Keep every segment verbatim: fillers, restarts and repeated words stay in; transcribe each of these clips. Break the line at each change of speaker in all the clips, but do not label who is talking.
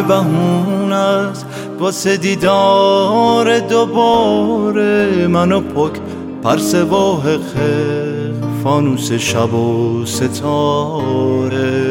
یه بهونه است واسه دیدار دوباره منو پک پرس و حقه فانوس شب و ستاره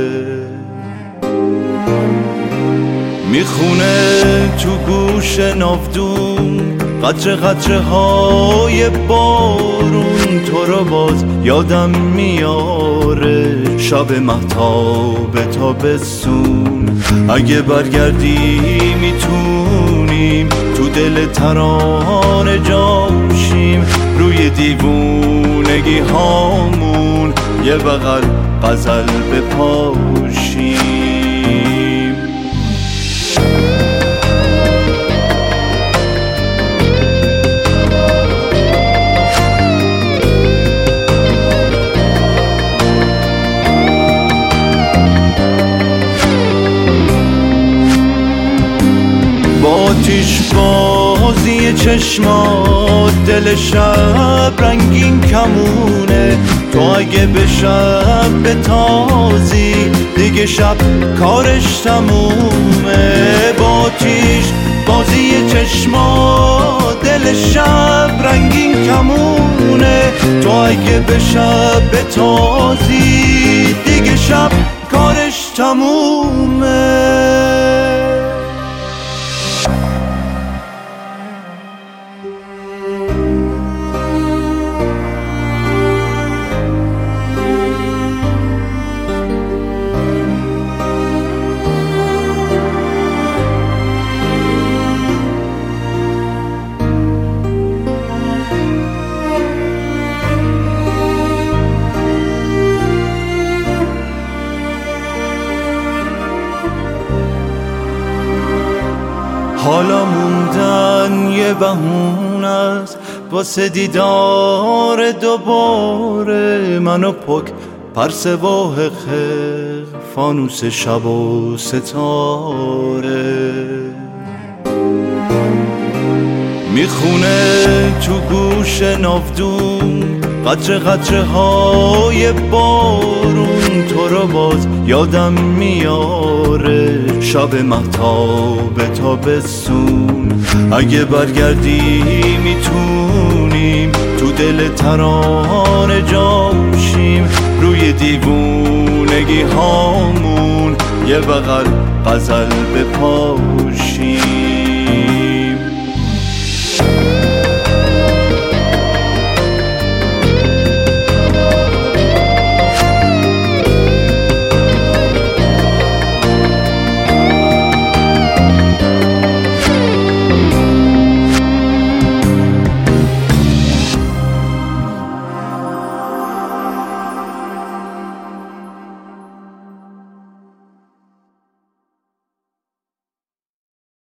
میخونه تو گوش ناودون قطره قطره های بارون تو رو باز یادم میاره شب مهتاب تابستون اگه برگردی میتونیم تو دل ترانه جاشیم روی دیوونگی هامون یه بغل غزل بپاشیم آتیش بازی چشمات دل شب رنگین کمونه تو اگه به شب بتازی دیگه شب کارش تمومه با آتیش بازی چشمات دل شب رنگین کمونه تو اگه به شب بتازی دیگه شب کارش تمومه حالا موندن یه بهونه است واسه دیدار دوباره منو پک پرس و حقه فانوس شب و ستاره میخونه تو گوش ناودون قطره قطره های بارون تو رو باز یادم میاره شب مهتاب تابستون اگه برگردی میتونیم تو دل ترانه جاشیم روی دیوونگی هامون یه بغل غزل بپاشیم